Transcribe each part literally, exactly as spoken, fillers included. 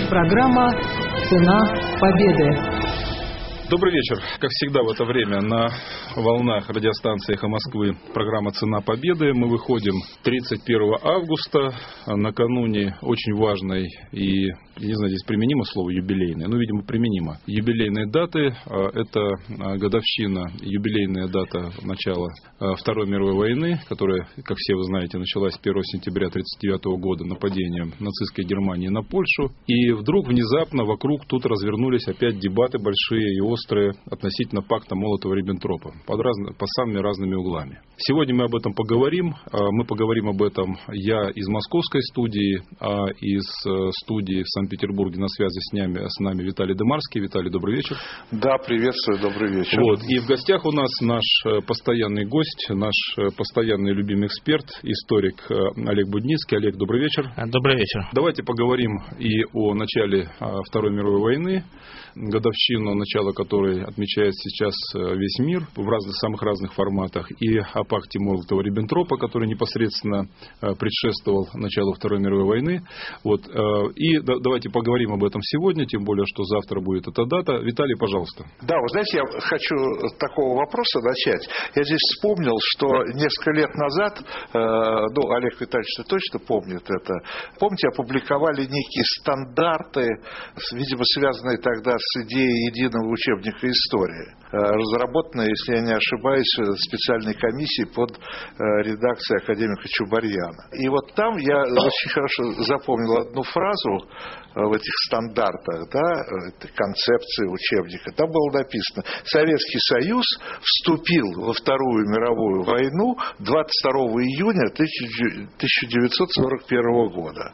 Программа «Цена победы». Добрый вечер. Как всегда в это время на волнах радиостанции «Эхо Москвы» программа «Цена победы». Мы выходим тридцать первого августа, накануне очень важной и, не знаю, здесь применимо слово юбилейной, но, видимо, применимо. Юбилейные даты – это годовщина, юбилейная дата начала Второй мировой войны, которая, как все вы знаете, началась первого сентября тысяча девятьсот тридцать девятого года нападением нацистской Германии на Польшу. И вдруг внезапно вокруг тут развернулись опять дебаты большие и острые относительно пакта Молотова-Риббентропа под раз... по самыми разными углами. Сегодня мы об этом поговорим. Мы поговорим об этом я из московской студии, а из студии в Санкт-Петербурге на связи с нами, с нами Виталий Дымарский. Виталий, добрый вечер. Да, приветствую, добрый вечер. Вот. И в гостях у нас наш постоянный гость, наш постоянный любимый эксперт, историк Олег Будницкий. Олег, добрый вечер. Добрый вечер. Давайте поговорим и о начале Второй мировой войны, годовщину начала которой отмечает сейчас весь мир в разных, самых разных форматах, и о пакте Молотова-Риббентропа, который непосредственно предшествовал началу Второй мировой войны. Вот. И давайте поговорим об этом сегодня, тем более, что завтра будет эта дата. Виталий, пожалуйста. Да, вы знаете, я хочу с такого вопроса начать. Я здесь вспомнил, что несколько лет назад, ну, Олег Витальевич точно помнит это, помните, опубликовали некие стандарты, видимо, связанные тогда с идеей единого учебника истории, разработанные, если я не ошибаюсь, специальной комиссией под редакцией академика Чубарьяна. И вот там я очень хорошо запомнил одну фразу в этих стандартах, да, концепции учебника. Там было написано: Советский Союз вступил во Вторую мировую войну двадцать второго июня тысяча девятьсот сорок первого года.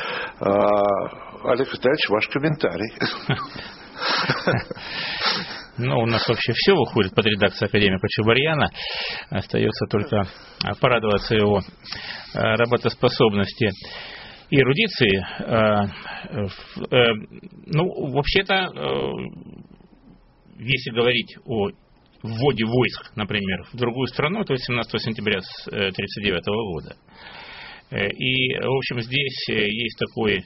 Олег Витальевич, ваш комментарий. Ну, у нас вообще все выходит под редакцию академика Чубарьяна. Остается только порадоваться его работоспособности и эрудиции. Ну, вообще-то, если говорить о вводе войск, например, в другую страну, то есть семнадцатого сентября тысяча девятьсот тридцать девятого года. И, в общем, здесь есть такой...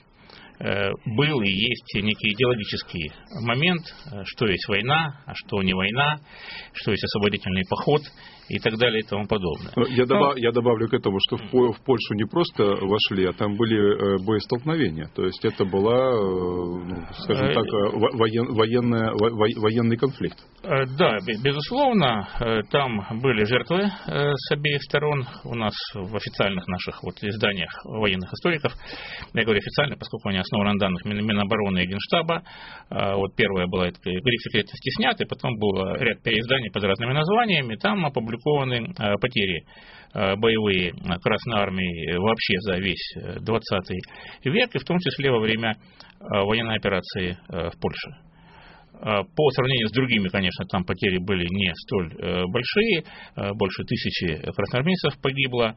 был и есть некий идеологический момент, что есть война, а что не война, что есть освободительный поход и так далее и тому подобное. Я, добав, Но... я добавлю к этому, что в, в Польшу не просто вошли, а там были боестолкновения. То есть это была, ну, скажем так, воен, военная, во, военный конфликт. Да, безусловно, там были жертвы с обеих сторон. У нас в официальных наших вот изданиях военных историков, я говорю официально, поскольку они основаны на данных Минобороны и Генштаба. Вот первая была гриф секретности снят, и потом был ряд переизданий под разными названиями. Там опубликованы потери боевые Красной Армии вообще за весь двадцатый век, и в том числе во время военной операции в Польше. По сравнению с другими, конечно, там потери были не столь большие, больше тысячи красноармейцев погибло,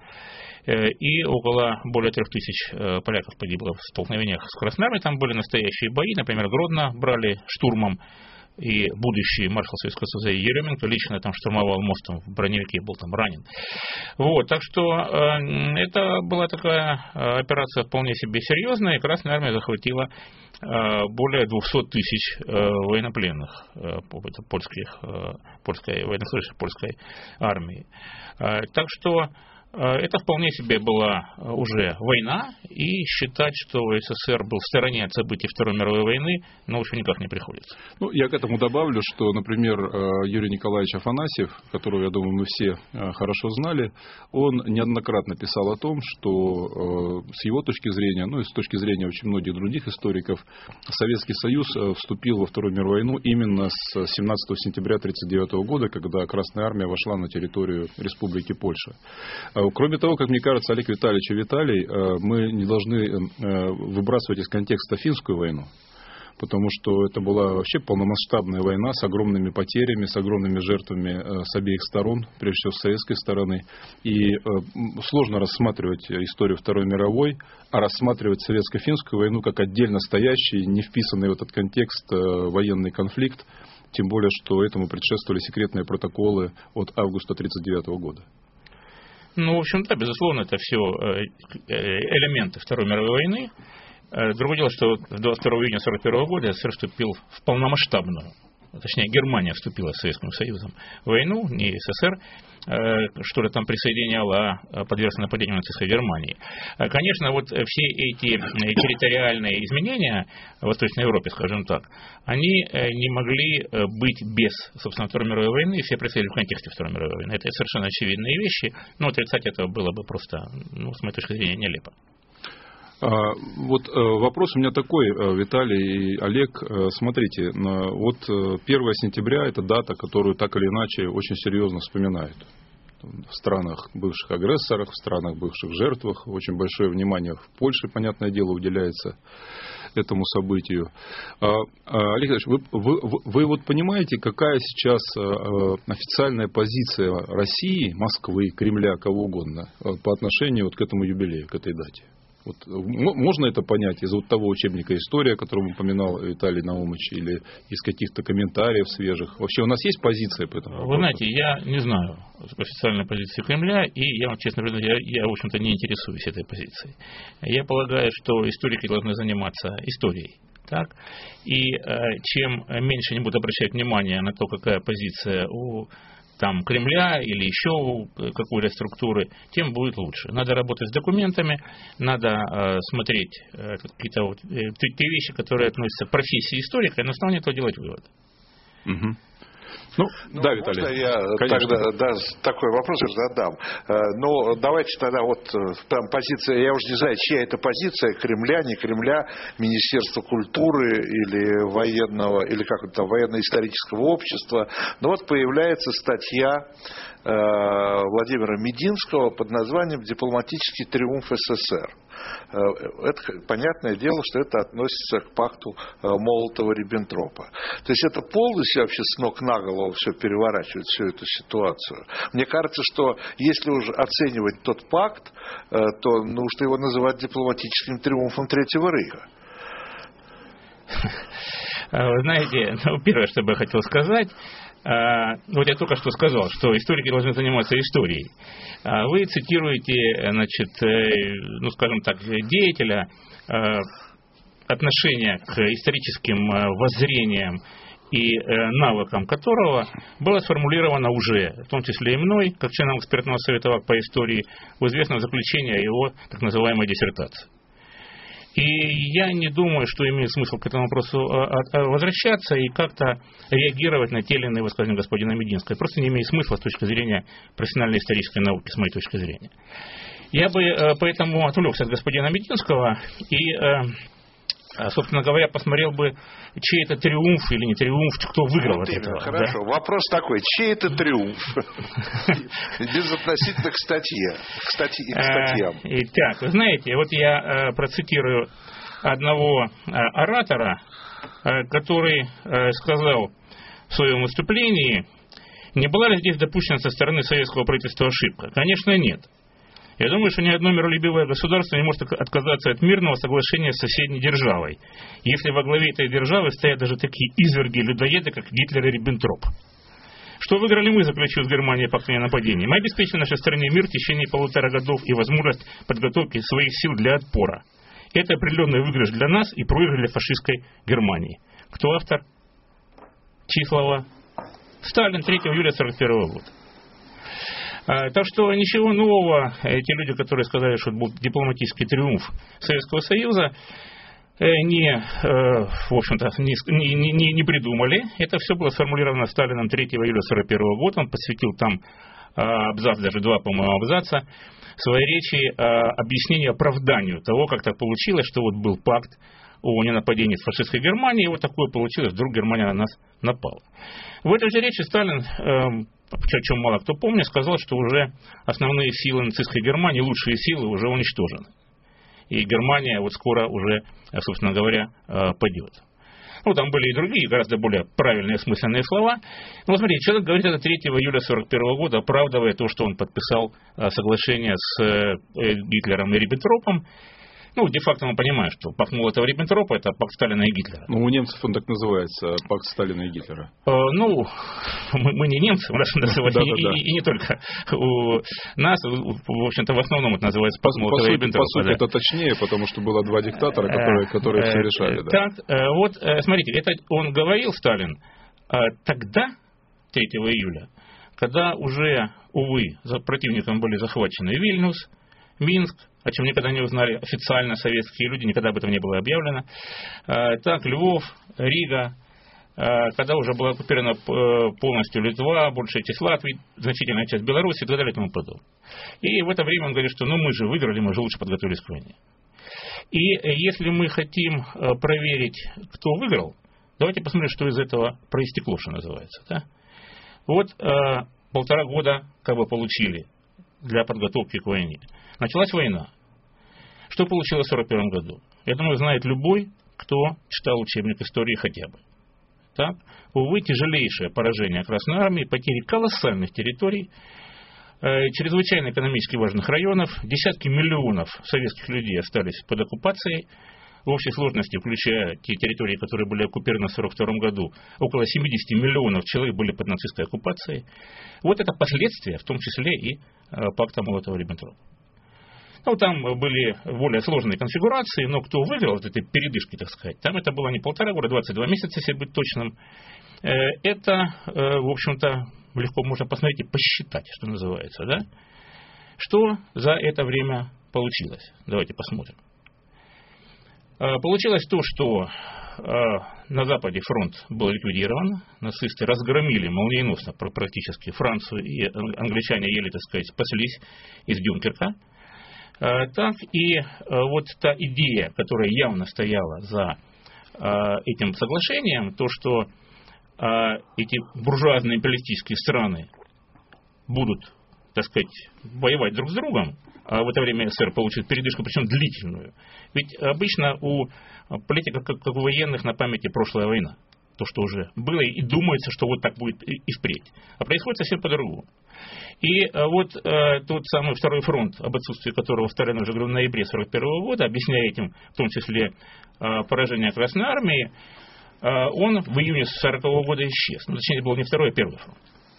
и около более трех тысяч поляков погибло в столкновениях с Красной Армией. Там были настоящие бои, например, Гродно брали штурмом, и будущий маршал Советского Союза Еременко лично там штурмовал мост, там, в броневике был там ранен. Вот, так что э, это была такая операция вполне себе серьезная, и Красная Армия захватила э, более двухсот тысяч э, военнопленных э, польских, э, польской, военнослужащих польской армии. Э, так что это вполне себе была уже война, и считать, что СССР был в стороне от событий Второй мировой войны, ну, уж никак не приходится. Ну, я к этому добавлю, что, например, Юрий Николаевич Афанасьев, которого, я думаю, мы все хорошо знали, он неоднократно писал о том, что с его точки зрения, ну и с точки зрения очень многих других историков, Советский Союз вступил во Вторую мировую войну именно с семнадцатого сентября тысяча девятьсот тридцать девятого года, когда Красная Армия вошла на территорию Республики Польша. Кроме того, как мне кажется, Олег Витальевич и Виталий, мы не должны выбрасывать из контекста финскую войну, потому что это была вообще полномасштабная война с огромными потерями, с огромными жертвами с обеих сторон, прежде всего с советской стороны. И сложно рассматривать историю Второй мировой, а рассматривать советско-финскую войну как отдельно стоящий, не вписанный в этот контекст военный конфликт, тем более, что этому предшествовали секретные протоколы от августа тысяча девятьсот тридцать девятого года. Ну, в общем, да, безусловно, это все элементы Второй мировой войны. Другое дело, что двадцать второго июня сорок первого года СССР вступил в полномасштабную, точнее, Германия вступила с Советским Союзом в войну, не СССР, что-то там присоединяла, а подвергся нападению нацистской Германии. Конечно, вот все эти территориальные изменения в Восточной Европе, скажем так, они не могли быть без, собственно, Второй мировой войны, и все происходили в контексте Второй мировой войны. Это совершенно очевидные вещи, но отрицать этого было бы просто, ну, с моей точки зрения, нелепо. Вот вопрос у меня такой, Виталий и Олег. Смотрите, вот первое сентября – это дата, которую так или иначе очень серьезно вспоминают. В странах бывших агрессорах, в странах бывших жертвах. Очень большое внимание в Польше, понятное дело, уделяется этому событию. Олег Ильич, вы, вы, вы вот понимаете, какая сейчас официальная позиция России, Москвы, Кремля, кого угодно по отношению вот к этому юбилею, к этой дате? Вот, можно это понять из вот того учебника «История», который упоминал Виталий Наумович, или из каких-то комментариев свежих? Вообще у нас есть позиция по этому вопросу? Вы знаете, я не знаю официальной позиции Кремля, и я вам честно говорю, я, я, в общем-то, не интересуюсь этой позицией. Я полагаю, что историки должны заниматься историей. Так? И э, чем меньше они будут обращать внимание на то, какая позиция у там, Кремля или еще какой-то структуры, тем будет лучше. Надо работать с документами, надо э, смотреть э, какие-то вот, э, те вещи, которые относятся к профессии историка, и на основании этого делать вывод. Угу. Ну, ну, да, Виталий. Можно я Конечно. тогда да, такой вопрос задам? Ну, давайте тогда вот там позиция, я уже не знаю, чья это позиция, Кремля, не Кремля, Министерства культуры или военного, или как это там, военно-исторического общества. Но вот появляется статья Владимира Мединского под названием «Дипломатический триумф СССР». Это понятное дело, что это относится к пакту Молотова-Риббентропа. То есть это полностью вообще с ног на голову все переворачивает, всю эту ситуацию. Мне кажется, что если уже оценивать тот пакт, то нужно его называть дипломатическим триумфом Третьего Рейха. Вы знаете, ну, первое, что бы я хотел сказать, вот я только что сказал, что историки должны заниматься историей. Вы цитируете, значит, ну, скажем так, деятеля, отношение к историческим воззрениям и навыкам которого было сформулировано уже, в том числе и мной, как членом экспертного совета по истории, в известном заключении его так называемой диссертации. И я не думаю, что имеет смысл к этому вопросу возвращаться и как-то реагировать на те или иные высказывания господина Мединского. Просто не имеет смысла с точки зрения профессиональной исторической науки, с моей точки зрения. Я бы поэтому отвлекся от господина Мединского и, собственно говоря, посмотрел бы, чей это триумф или не триумф, кто выиграл вот от именно, этого. Хорошо. Да? Вопрос такой, чей это триумф? Безотносительно к статье, к статьям. Итак, вы знаете, вот я процитирую одного оратора, который сказал в своем выступлении: не была ли здесь допущена со стороны советского правительства ошибка? Конечно, нет. Я думаю, что ни одно миролюбивое государство не может отказаться от мирного соглашения с соседней державой, если во главе этой державы стоят даже такие изверги-людоеды, как Гитлер и Риббентроп. Что выиграли мы, заключив с Германией пакт о ненападении? Мы обеспечили нашей стране мир в течение полутора годов и возможность подготовки своих сил для отпора. Это определенный выигрыш для нас и проигрыш для фашистской Германии. Кто автор? Числова. Сталин, третьего июля сорок первого года. Так что ничего нового эти люди, которые сказали, что это был дипломатический триумф Советского Союза, не, в общем-то, не, не, не придумали. Это все было сформулировано Сталином третьего июля сорок первого года. Он посвятил там абзац, даже два, по-моему, абзаца своей речи объяснению, оправданию того, как так получилось, что вот был пакт о ненападении с фашистской Германией, и вот такое получилось, вдруг Германия на нас напала. В этой же речи Сталин, о чем мало кто помнит, сказал, что уже основные силы нацистской Германии, лучшие силы уже уничтожены. И Германия вот скоро уже, собственно говоря, падет. Ну, там были и другие, гораздо более правильные, смысленные слова. Но, смотрите, человек говорит это третьего июля сорок первого года, оправдывая то, что он подписал соглашение с Гитлером и Риббентропом. Ну, де-факто мы понимаем, что пакт Молотова-Риббентропа – это пакт Сталина и Гитлера. Ну, у немцев он так называется, пакт Сталина и Гитлера. Э, ну, мы, мы не немцы, у нас называется, и, и, и не только. У нас, в общем-то, в основном это называется пакт Молотова-Риббентропа. По сути, да. это точнее, потому что было два диктатора, которые, которые все решали. Да. Так, вот, смотрите, это он говорил, Сталин, тогда, третьего июля, когда уже, увы, за противником были захвачены Вильнюс, Минск, о чем никогда не узнали официально советские люди, никогда об этом не было объявлено. Так, Львов, Рига, когда уже была оккупирована полностью Литва, большая часть Латвии, значительная часть Беларуси и так далее и тому подобное. И в это время он говорит, что ну мы же выиграли, мы же лучше подготовились к войне. И если мы хотим проверить, кто выиграл, давайте посмотрим, что из этого проистекло, что называется. Да? Вот полтора года как бы получили для подготовки к войне. Началась война. Что получилось в сорок первом году? Я думаю, знает любой, кто читал учебник истории хотя бы. Так? Увы, тяжелейшее поражение Красной Армии, потери колоссальных территорий, э, чрезвычайно экономически важных районов, десятки миллионов советских людей остались под оккупацией. В общей сложности, включая те территории, которые были оккупированы в сорок втором году, около семьдесят миллионов человек были под нацистской оккупацией. Вот это последствия, в том числе и э, пакта Молотова-Риббентропа. Ну, там были более сложные конфигурации, но кто выиграл от этой передышки, так сказать, там это было не полтора года, двадцать два месяца, если быть точным. Это, в общем-то, легко можно посмотреть и посчитать, что называется, да? Что за это время получилось? Давайте посмотрим. Получилось то, что на Западе фронт был ликвидирован, нацисты разгромили молниеносно практически Францию, и англичане еле, так сказать, спаслись из Дюнкерка. Так и вот та идея, которая явно стояла за этим соглашением, то, что эти буржуазные империалистические страны будут, так сказать, воевать друг с другом, а в это время СССР получит передышку, причем длительную. Ведь обычно у политиков, как, как у военных, на памяти прошлая война. То, что уже было, и думается, что вот так будет и, и впредь. А происходит совсем по-другому. И вот э, тот самый второй фронт, об отсутствии которого Сталин уже говорил в ноябре сорок первого года, объясняя этим, в том числе, э, поражение Красной Армии, э, он в июне сорокового года исчез. Ну, точнее, это был не второй, а первый фронт.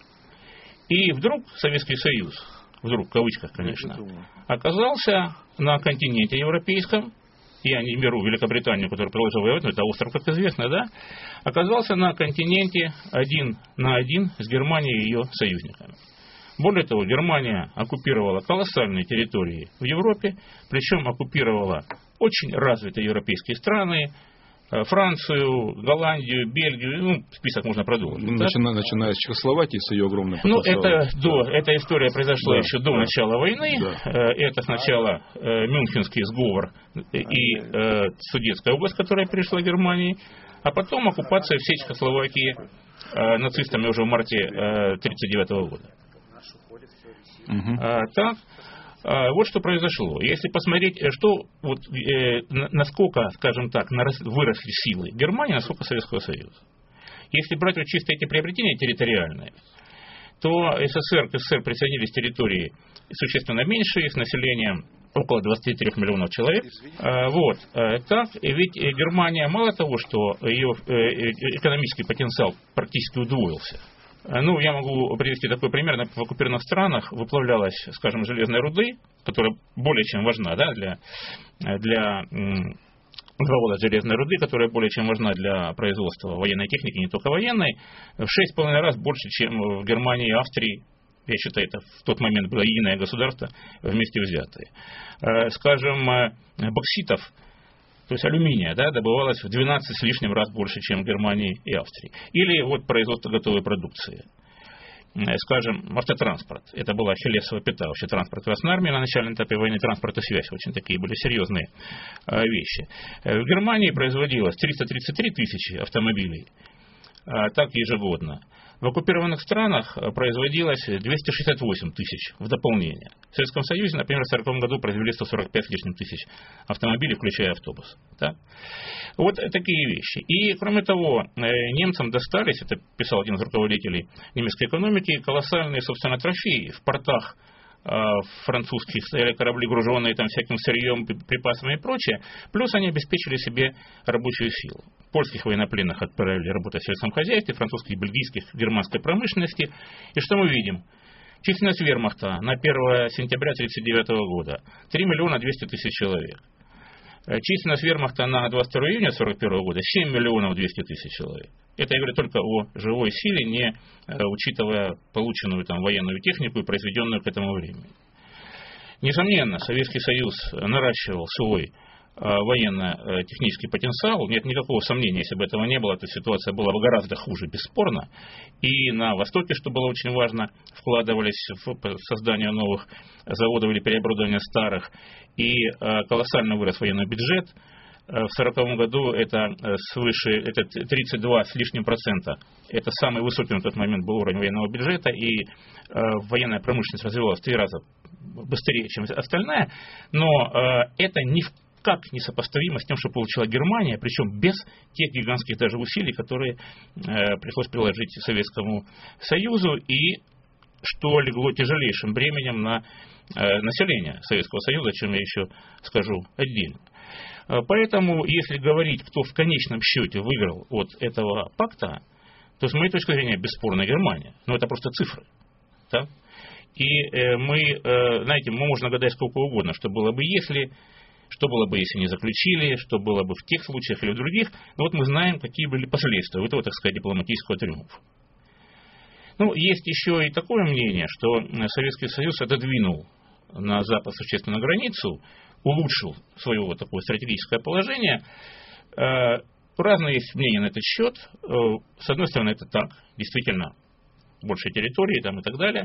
И вдруг Советский Союз, вдруг, в кавычках, конечно, оказался на континенте европейском, я не беру Великобританию, которая продолжила воевать, но это остров, как известно, да, оказался на континенте один на один с Германией и ее союзниками. Более того, Германия оккупировала колоссальные территории в Европе, причем оккупировала очень развитые европейские страны, Францию, Голландию, Бельгию, ну, список можно продолжить. Начиная, начиная с Чехословакии, с ее огромной потенциалом. Ну, это до, эта история произошла да, еще до да. начала войны. Да. Это сначала э, Мюнхенский сговор и э, Судетская область, которая перешла к Германии, а потом оккупация всей Чехословакии э, нацистами уже в марте тысяча девятьсот тридцать девятого года. Угу. А, так. Вот что произошло. Если посмотреть, что, вот, э, насколько, скажем так, выросли силы Германии, насколько Советского Союза. Если брать вот чисто эти приобретения территориальные, то СССР к СССР присоединились территории существенно меньшие, с населением около двадцати трёх миллионов человек. А, вот, так, ведь Германия, мало того, что ее экономический потенциал практически удвоился. Ну, я могу привести такой пример. В оккупированных странах выплавлялась, скажем, железной руды, которая более чем важна, да, для, для завода железной руды, которая более чем важна для производства военной техники, не только военной, в шесть с половиной раз больше, чем в Германии и Австрии. Я считаю, это в тот момент было единое государство, вместе взятые. Скажем, бокситов, то есть алюминия, да, добывалось в двенадцать с лишним раз больше, чем в Германии и Австрии. Или вот производство готовой продукции. Скажем, автотранспорт. Это была ахиллесова пята вообще транспорт Красной Армии на начальном этапе войны, транспорт и связь. Очень такие были серьезные вещи. В Германии производилось триста тридцать три тысячи автомобилей, так ежегодно. В оккупированных странах производилось двести шестьдесят восемь тысяч в дополнение. В Советском Союзе, например, в сороковом году произвели сто сорок пять с лишним тысяч автомобилей, включая автобус. Да? Вот такие вещи. И, кроме того, немцам достались, это писал один из руководителей немецкой экономики, колоссальные, собственно, трофеи в портах французских стояли корабли, груженные там всяким сырьем, припасами и прочее, плюс они обеспечили себе рабочую силу. Польских военнопленных отправили работать в сельском хозяйстве, французских, бельгийских, германской промышленности. И что мы видим? Численность вермахта на первое сентября тысяча девятьсот тридцать девятого года три миллиона двести тысяч человек. Численность вермахта на двадцать второе июня тысяча девятьсот сорок первого года семь миллионов двести тысяч человек. Это я говорю только о живой силе, не учитывая полученную там военную технику и произведенную к этому времени. Несомненно, Советский Союз наращивал свой военно-технический потенциал. Нет никакого сомнения, если бы этого не было, то ситуация была бы гораздо хуже, бесспорно. И на Востоке, что было очень важно, вкладывались в создание новых заводов или переоборудование старых. И колоссально вырос военный бюджет. В сороковом году это свыше это тридцать два с лишним процента. Это самый высокий на тот момент был уровень военного бюджета. И военная промышленность развивалась в три раза быстрее, чем остальная. Но это не в как несопоставимо с тем, что получила Германия, причем без тех гигантских даже усилий, которые э, пришлось приложить Советскому Союзу, и что легло тяжелейшим бременем на э, население Советского Союза, о чем я еще скажу отдельно. Поэтому, если говорить, кто в конечном счете выиграл от этого пакта, то, с моей точки зрения, бесспорно Германия. Но это просто цифры. Да? И э, мы, э, знаете, мы можно гадать сколько угодно, что было бы, если... Что было бы, если не заключили, что было бы в тех случаях или в других. Но вот мы знаем, какие были последствия этого, так сказать, дипломатического триумфа. Ну, есть еще и такое мнение, что Советский Союз отодвинул на Запад существенно границу, улучшил свое вот такое стратегическое положение. Разные есть мнения на этот счет. С одной стороны, это так, действительно, большей территории там, и так далее,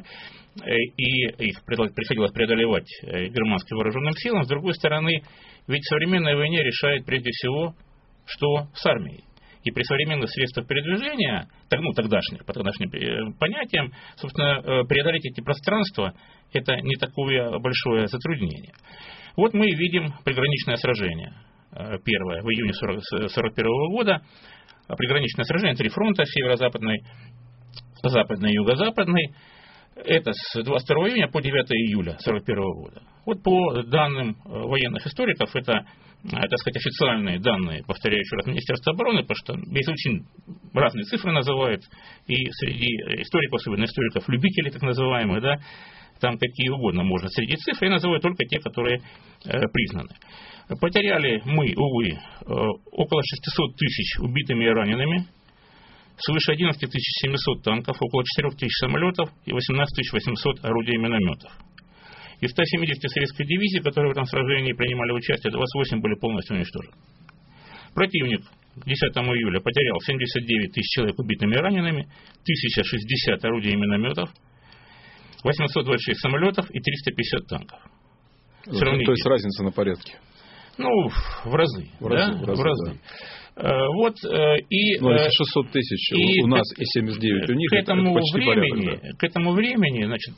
и их приходилось преодолевать германским вооруженным силам. С другой стороны, ведь в современной войне решает прежде всего, что с армией. И при современных средствах передвижения, ну, тогдашних, по тогдашним понятиям, собственно, преодолеть эти пространства, это не такое большое затруднение. Вот мы видим приграничное сражение. Первое, в июне сорок первого года. Приграничное сражение, три фронта, северо-западный, западный и юго-западный, это с двадцать второго июня по девятого июля сорок первого года. Вот по данным военных историков, это, так сказать, официальные данные, повторяю еще раз, Министерства обороны, потому что здесь очень разные цифры называют, и среди историков, особенно историков-любителей так называемых, да, там какие угодно можно среди цифр, я называю только те, которые э, признаны. Потеряли мы, увы, э, около шестисот тысяч убитыми и ранеными, свыше одиннадцать тысяч семьсот танков, около четыре тысячи самолетов и восемнадцать тысяч восемьсот орудий и минометов. Из ста семидесяти советских дивизий, которые в этом сражении принимали участие, двадцать восемь были полностью уничтожены. Противник к десятому июля потерял семьдесят девять тысяч человек убитыми и ранеными, тысяча шестьдесят орудий и минометов, восемьсот двадцать шесть самолетов и триста пятьдесят танков. Сравните. То есть разница на порядке? Ну, в разы. В разы. Да? В разы, в разы. Да. Вот, и, ну, если шестьсот тысяч и, у нас и семьдесят девять у них, к этому это почти времени, порядок, да. К этому времени, значит,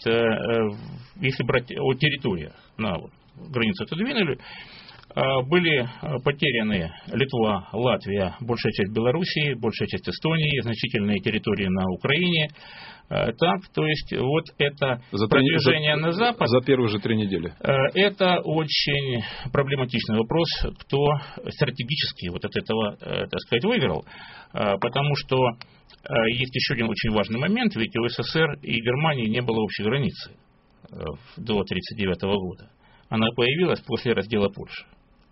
если брать о территориях, на вот, границу отодвинули, были потеряны Литва, Латвия, большая часть Белоруссии, большая часть Эстонии, значительные территории на Украине. Так, то есть вот это за продвижение за, на Запад. За первые же три недели. Это очень проблематичный вопрос, кто стратегически вот от этого, так сказать, выиграл. Потому что есть еще один очень важный момент, ведь у СССР и Германии не было общей границы до тысяча девятьсот тридцать девятого года. Она появилась после раздела Польши.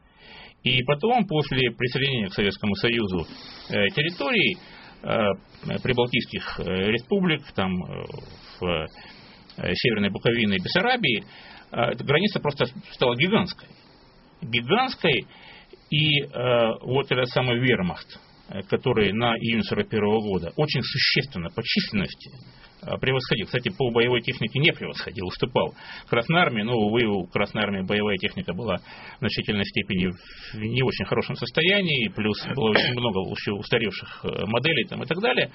И потом, после присоединения к Советскому Союзу территорий, прибалтийских республик, там, в Северной Буковине и Бессарабии, граница просто стала гигантской. Гигантской, и вот этот самый вермахт, который на июнь сорок первого года очень существенно по численности превосходил. Кстати, по боевой технике не превосходил, уступал Красной Армии, но, увы, у Красной Армии боевая техника была в значительной степени в не очень хорошем состоянии, плюс было очень много еще устаревших моделей там, и так далее.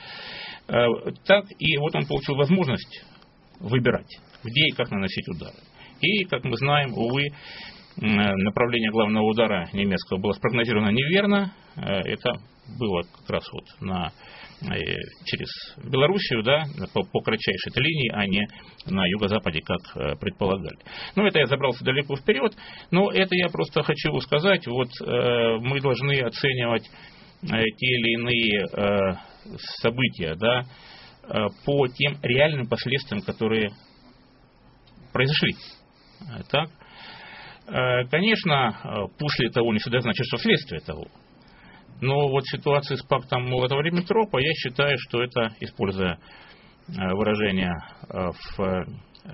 Так, и вот он получил возможность выбирать, где и как наносить удары. И, как мы знаем, увы, направление главного удара немецкого было спрогнозировано неверно. Это было как раз вот на, через Белоруссию, да, по, по кратчайшей этой линии, а не на юго-западе, как предполагали. Ну, это я забрался далеко вперед, но это я просто хочу сказать, вот мы должны оценивать те или иные события, да, по тем реальным последствиям, которые произошли. Так? Конечно, после того не всегда значит, что вследствие того. Но вот в ситуации с пактом Молотова-Риббентропа я считаю, что это, используя выражение в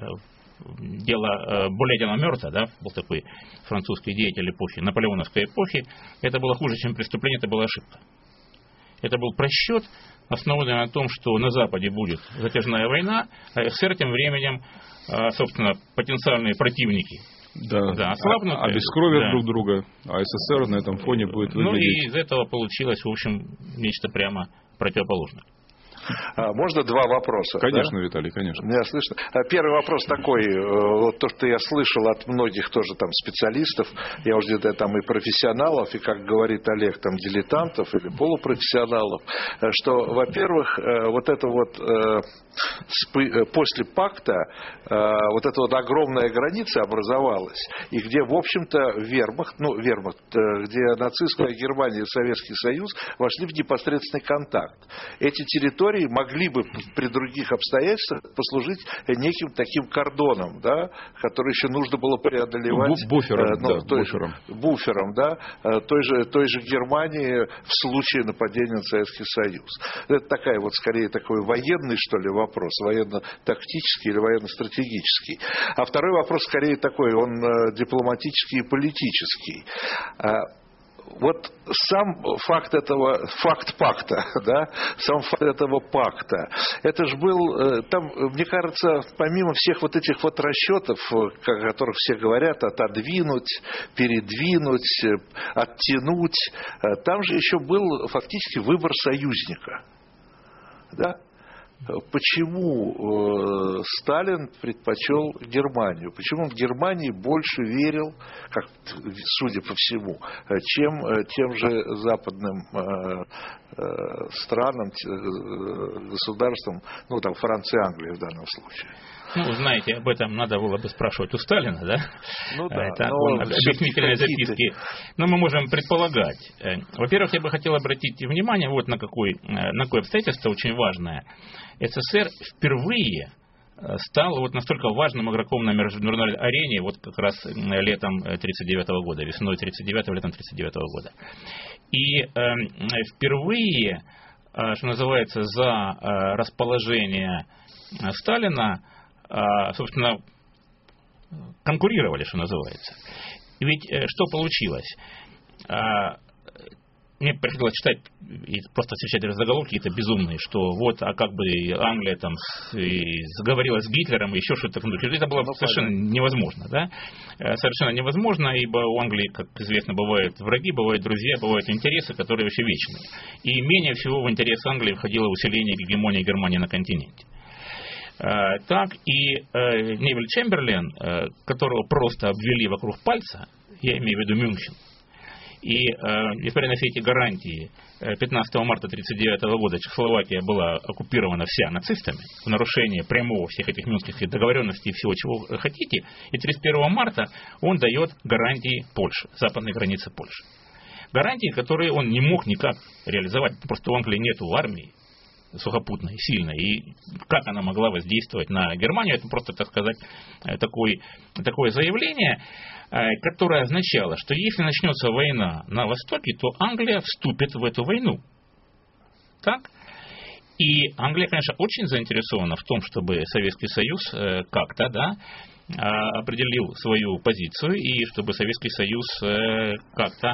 дело, более дело Мёрта, да, был такой французский деятель эпохи, наполеоновской эпохи, это было хуже, чем преступление, это была ошибка. Это был просчет, основанный на том, что на Западе будет затяжная война, а СССР тем временем, собственно, потенциальные противники, да, да, ослабнут, обескровят да. друг друга, а СССР на этом фоне будет выглядеть... Ну и из этого получилось, в общем, нечто прямо противоположное. Можно два вопроса? Конечно, да? Виталий, конечно. Меня слышно? Первый вопрос такой, вот то, что я слышал от многих тоже там специалистов, я уже где-то там и профессионалов, и, как говорит Олег, там дилетантов или полупрофессионалов, что, во-первых, вот это вот после пакта вот эта вот огромная граница образовалась, и где, в общем-то, вермахт, ну, вермахт, где нацистская Германия и Советский Союз вошли в непосредственный контакт. Эти территории могли бы при других обстоятельствах послужить неким таким кордоном, да, который еще нужно было преодолевать. Буфером, ну, да, той, буфером. Буфером, да, той же, той же Германии в случае нападения на Советский Союз. Это такая вот, скорее, такой военный, что ли, вопрос, военно-тактический или военно-стратегический. А второй вопрос, скорее, такой, он дипломатический и политический. Вот сам факт этого, факт пакта, да, сам факт этого пакта, это же был, там, мне кажется, помимо всех вот этих вот расчетов, о которых все говорят, отодвинуть, передвинуть, оттянуть, там же еще был фактически выбор союзника, да. Почему э, Сталин предпочел Германию? Почему он в Германии больше верил, как, судя по всему, чем тем же западным э, э, странам, э, государствам, ну там Франция и Англия в данном случае? Ну, знаете, об этом надо было бы спрашивать у Сталина, да? Ну да, это он объяснительные записки. Но мы можем предполагать. Во-первых, я бы хотел обратить внимание вот на, какой, на какое обстоятельство очень важное. СССР впервые стал вот настолько важным игроком на международной арене вот как раз летом тридцать девятого года, весной тридцать девятого, летом тридцать девятого года. И э, впервые, э, что называется, за э, расположение Сталина, собственно, конкурировали, что называется. И ведь что получилось? Мне пришлось читать и просто встречать заголовки какие-то безумные, что вот, а как бы Англия там заговорила с Гитлером, и еще что-то. Это было ну, совершенно понятно. невозможно, да? Совершенно невозможно, ибо у Англии, как известно, бывают враги, бывают друзья, бывают интересы, которые вообще вечные. И менее всего в интерес Англии входило усиление гегемонии Германии на континенте. Так и э, Невиль Чемберлен, э, которого просто обвели вокруг пальца, я имею в виду Мюнхен, и э, несмотря на все эти гарантии, пятнадцатого марта тысяча девятьсот тридцать девятого года Чехословакия была оккупирована вся нацистами в нарушение прямого всех этих мюнхенских договоренностей и всего, чего хотите, и тридцать первого марта он дает гарантии Польши, западной границы Польши. Гарантии, которые он не мог никак реализовать, просто у Англии нету армии сухопутной, сильной, и как она могла воздействовать на Германию, это просто, так сказать, такой, такое заявление, которое означало, что если начнется война на Востоке, то Англия вступит в эту войну. Так? И Англия, конечно, очень заинтересована в том, чтобы Советский Союз как-то, да, определил свою позицию, и чтобы Советский Союз как-то,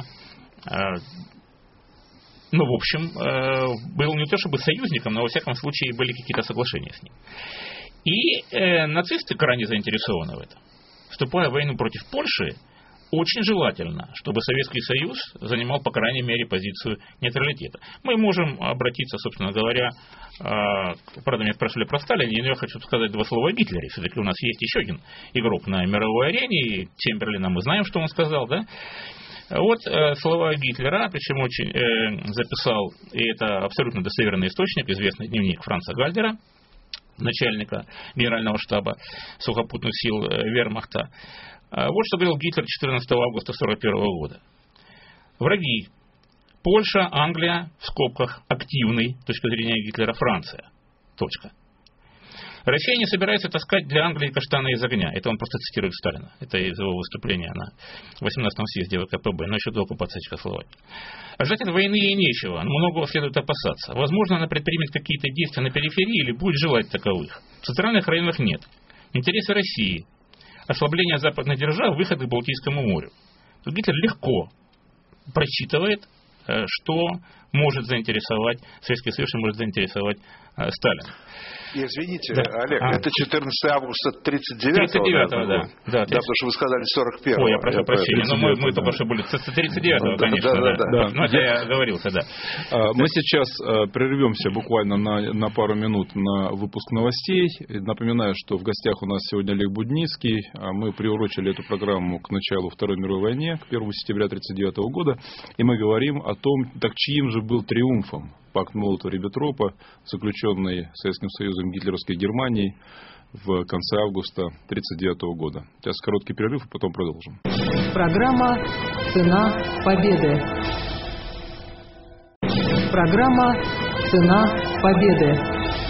ну, в общем, был не то чтобы союзником, но, во всяком случае, были какие-то соглашения с ним. И э, нацисты крайне заинтересованы в этом. Вступая в войну против Польши, очень желательно, чтобы Советский Союз занимал, по крайней мере, позицию нейтралитета. Мы можем обратиться, собственно говоря, правда, меня спрашивали про Сталина, и я хочу сказать два слова о Гитлере. Все-таки у нас есть еще один игрок на мировой арене, и Чемберлина мы знаем, что он сказал, да? Вот э, слова Гитлера, причем очень э, записал, и это абсолютно достоверный источник, известный дневник Франца Гальдера, начальника генерального штаба сухопутных сил э, Вермахта. А вот что говорил Гитлер четырнадцатого августа сорок первого года. Враги. Польша, Англия, в скобках, активный, с точки зрения Гитлера, Франция. Точка. Россия не собирается таскать для Англии каштаны из огня. Это он просто цитирует Сталина. Это из его выступления на восемнадцатом съезде ВКПБ, но еще до оккупации Чехословакии. Ждать от войны ей нечего, но многого следует опасаться. Возможно, она предпримет какие-то действия на периферии или будет желать таковых. В центральных районах нет. Интересы России. Ослабление западных держав, выход к Балтийскому морю. Тут Гитлер легко просчитывает, что может заинтересовать Советский Союз, что может заинтересовать э, Сталина. И, извините, да. Олег, а. это четырнадцатого августа тридцать девятого, тридцать девятого, да. Да, да, потому что вы сказали сорок первого. Ой, я прошу прощения, но мы, мы только что были тридцать девятого, конечно. Да, да, да, да. Ну, это я говорил тогда. Мы сейчас прервемся буквально на, на пару минут на выпуск новостей. Напоминаю, что в гостях у нас сегодня Олег Будницкий. Мы приурочили эту программу к началу Второй мировой войны, к первому сентября тридцать девятого года. И мы говорим о том, так чьим же был триумфом пакт Молотова-Риббентропа, заключенный Советским Союзом гитлеровской Германии в конце августа тридцать девятого года. Сейчас короткий перерыв, и потом продолжим. Программа «Цена победы». Программа «Цена победы».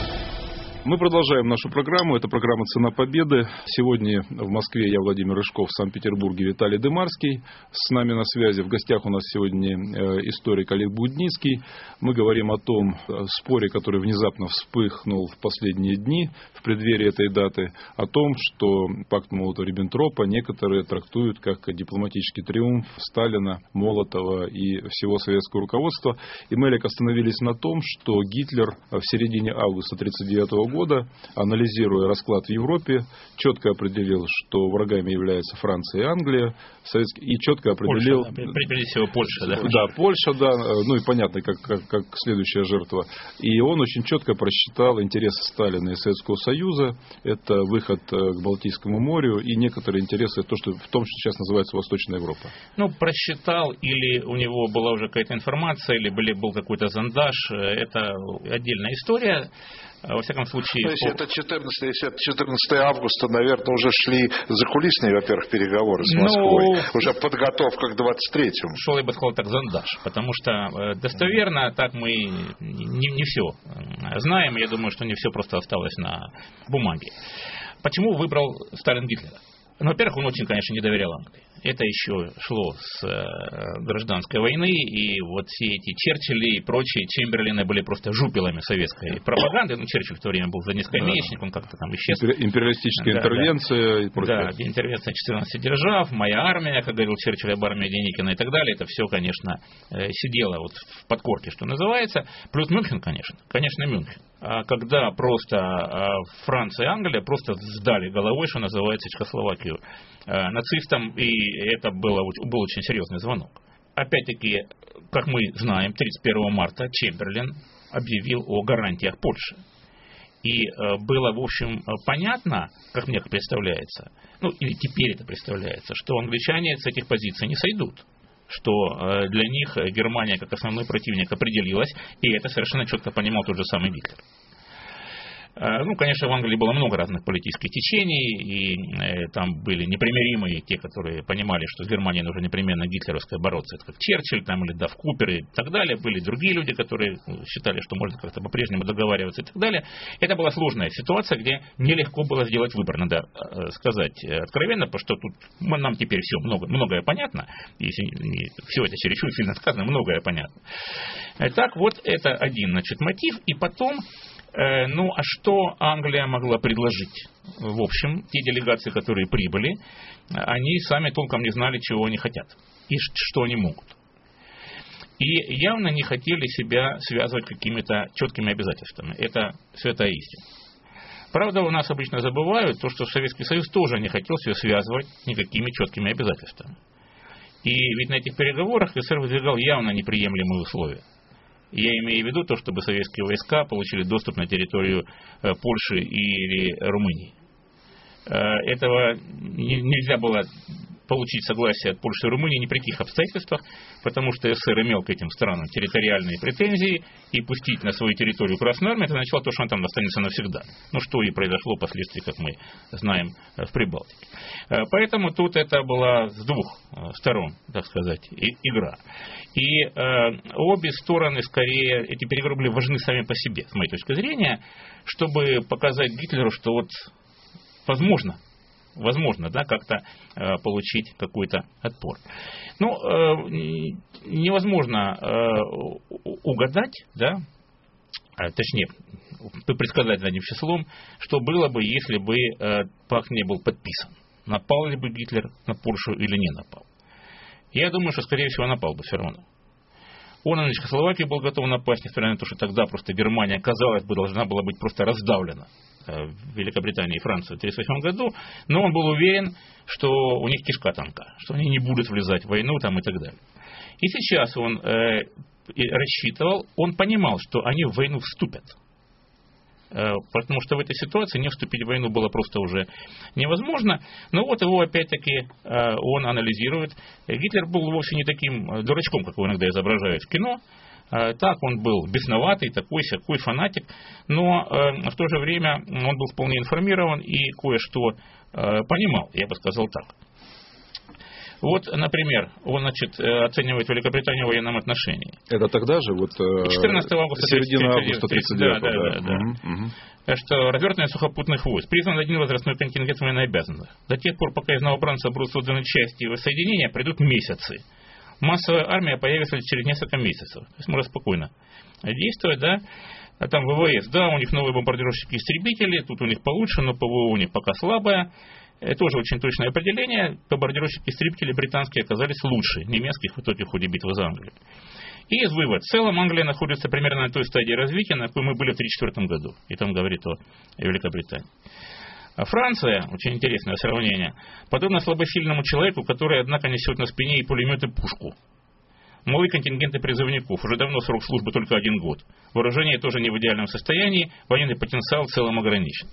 Мы продолжаем нашу программу. Это программа «Цена победы». Сегодня в Москве я, Владимир Рыжков, в Санкт-Петербурге Виталий Дымарский. С нами на связи. В гостях у нас сегодня историк Олег Будницкий. Мы говорим о том споре, который внезапно вспыхнул в последние дни, в преддверии этой даты, о том, что пакт Молотова-Риббентропа некоторые трактуют как дипломатический триумф Сталина, Молотова и всего советского руководства. И мы, Олег, остановились на том, что Гитлер в середине августа тридцать девятого года года, анализируя расклад в Европе, четко определил, что врагами являются Франция и Англия, Советский, и четко определил... Польша, да, прежде всего Польша, да? Да, Польша, да, ну и понятно, как, как, как следующая жертва. И он очень четко просчитал интересы Сталина и Советского Союза, это выход к Балтийскому морю и некоторые интересы, то, что, в том, что сейчас называется Восточная Европа. Ну, просчитал, или у него была уже какая-то информация, или был какой-то зондаж, это отдельная история. Во всяком случае... Ну, если, это четырнадцатое, если это четырнадцатого августа, наверное, уже шли закулисные, во-первых, переговоры с Москвой. Ну, уже подготовка к двадцать третьему. Шел, я бы сказал, так, зондаж. Потому что достоверно так мы не, не все знаем. Я думаю, что не все просто осталось на бумаге. Почему выбрал Сталин Гитлера? Ну, во-первых, он очень, конечно, не доверял Англии. Это еще шло с э, гражданской войны, и вот все эти Черчилли и прочие Чемберлины были просто жупелами советской пропаганды. Ну, Черчилль в то время был заднескамеечник, он как-то там исчез. Империалистическая да, интервенция да. и прочее. Да, интервенция четырнадцати держав, моя армия, как говорил Черчилль об армии Деникина и так далее. Это все, конечно, сидело вот в подкорке, что называется. Плюс Мюнхен, конечно. Конечно, Мюнхен. А когда просто Франция и Англия просто сдали головой, что называется, Чехословакию нацистам, и это было, был очень серьезный звонок. Опять-таки, как мы знаем, тридцать первого марта Чемберлен объявил о гарантиях Польши. И было, в общем, понятно, как мне представляется, ну, или теперь это представляется, что англичане с этих позиций не сойдут. Что для них Германия как основной противник определилась, и это совершенно четко понимал тот же самый Гитлер. Ну, конечно, в Англии было много разных политических течений, и э, там были непримиримые те, которые понимали, что с Германией нужно непременно гитлеровская бороться, это как Черчилль там, или Дав Купер и так далее. Были другие люди, которые считали, что можно как-то по-прежнему договариваться и так далее. Это была сложная ситуация, где нелегко было сделать выбор, надо э, сказать откровенно, потому что тут нам теперь все много, многое понятно, если не, все это чересчур сильно сказано, многое понятно. Так, вот это один, значит, мотив, и потом... Ну, а что Англия могла предложить? В общем, те делегации, которые прибыли, они сами толком не знали, чего они хотят и что они могут. И явно не хотели себя связывать какими-то четкими обязательствами. Это святая истина. Правда, у нас обычно забывают то, что Советский Союз тоже не хотел себя связывать никакими четкими обязательствами. И ведь на этих переговорах СССР выдвигал явно неприемлемые условия. Я имею в виду то, чтобы советские войска получили доступ на территорию Польши или Румынии. Этого нельзя было получить согласие от Польши и Румынии ни при каких обстоятельствах, потому что СССР имел к этим странам территориальные претензии, и пустить на свою территорию Красную Армию, это означало то, что она там останется навсегда. Ну, что и произошло впоследствии, как мы знаем, в Прибалтике. Поэтому тут это была с двух сторон, так сказать, игра. И э, обе стороны, скорее, эти переговоры были важны сами по себе, с моей точки зрения, чтобы показать Гитлеру, что вот возможно, возможно, да, как-то э, получить какой-то отпор. Ну, э, невозможно э, угадать, да, а, точнее, предсказать задним числом, что было бы, если бы э, пакт не был подписан. Напал ли бы Гитлер на Польшу или не напал. Я думаю, что, скорее всего, напал бы все равно. Он на Чехословакию был готов напасть, несмотря на то, что тогда просто Германия, казалось бы, должна была быть просто раздавлена в Великобритании и Франции в тысяча девятьсот тридцать восьмом году, но он был уверен, что у них кишка тонка, что они не будут влезать в войну там, и так далее. И сейчас он э, рассчитывал, он понимал, что они в войну вступят. Потому что в этой ситуации не вступить в войну было просто уже невозможно. Но вот его опять-таки он анализирует. Гитлер был вовсе не таким дурачком, как его иногда изображают в кино. Так, он был бесноватый, такой-сякой фанатик, но в то же время он был вполне информирован и кое-что понимал, я бы сказал так. Вот, например, он, значит, оценивает Великобританию в военном отношении. Это тогда же, вот, четырнадцатого августа середина августа тридцать девятого. Да, да, да. да. Угу, угу. Что развертывание сухопутных войск признан один возрастной контингент военнообязанных. До тех пор, пока из новобранцев будут созданы части и соединения, придут месяцы. Массовая армия появится через несколько месяцев. То есть можно спокойно действовать, да. А там ВВС, да, у них новые бомбардировщики истребители, тут у них получше, но ПВО у них пока слабое. Это тоже очень точное определение. Бомбардировщики-истребители британские оказались лучше немецких в итоге в ходе битвы за Англию. И из вывод. В целом Англия находится примерно на той стадии развития, на какой мы были в тысяча девятьсот тридцать четвёртом году. И там говорит о Великобритании. А Франция, очень интересное сравнение, подобно слабосильному человеку, который, однако, несет на спине и пулемет, и пушку. Новые контингенты призывников. Уже давно срок службы только один год. Вооружение тоже не в идеальном состоянии. Военный потенциал в целом ограничен.